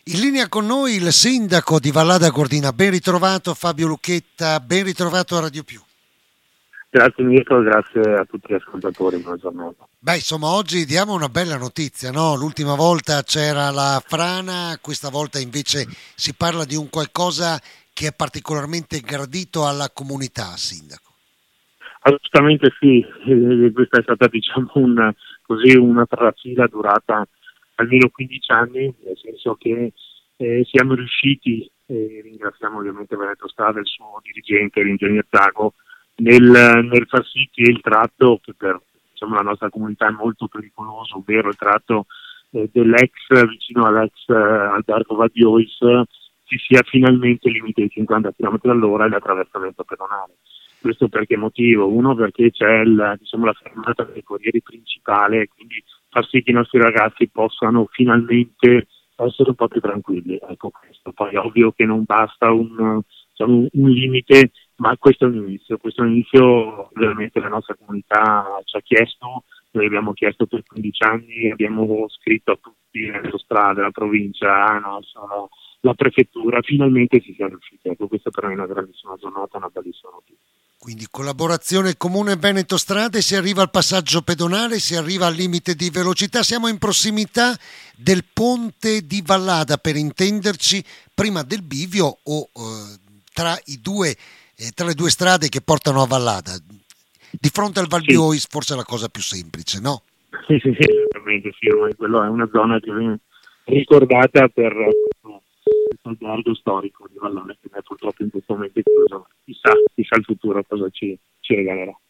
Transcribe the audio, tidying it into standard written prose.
In linea con noi il sindaco di Vallada Gordina, ben ritrovato Fabio Lucchetta, ben ritrovato a Radio Più. Grazie Mirko, grazie a tutti gli ascoltatori, buona giornata. Beh, insomma, oggi diamo una bella notizia, no? L'ultima volta c'era la frana, questa volta invece si parla di un qualcosa che è particolarmente gradito alla comunità, sindaco. Assolutamente sì, questa è stata una trafila durata almeno 15 anni, nel senso che siamo riusciti, ringraziamo ovviamente Veneto Strada e il suo dirigente, l'ingegner Zago, nel far sì che il tratto, che per la nostra comunità è molto pericoloso, ovvero il tratto vicino all'ex Albergo Vadiois, ci sia finalmente il limite di 50 km/h e l'attraversamento pedonale. Questo per che motivo? Uno, perché c'è la fermata dei corrieri principale, quindi far sì che i nostri ragazzi possano finalmente essere un po' più tranquilli. Ecco questo. Poi è ovvio che non basta un limite, ma questo è un inizio veramente la nostra comunità ci ha chiesto, noi abbiamo chiesto per 15 anni, abbiamo scritto a tutti, le strade, la provincia, ANAS, la prefettura, finalmente ci siamo riusciti. Ecco, questa per noi è una grandissima giornata, una bellissima notizia. Quindi collaborazione comune Veneto Strade, si arriva al passaggio pedonale, si arriva al limite di velocità, siamo in prossimità del ponte di Vallada, per intenderci, prima del bivio o tra le due strade che portano a Vallada. Di fronte al Val di Ois forse è la cosa più semplice, no? Sì, esattamente, sì, ormai quello è una zona che viene ricordata per il albergo storico di Vallone, che è purtroppo in questo momento chiuso. Chissà il futuro cosa ci regalerà.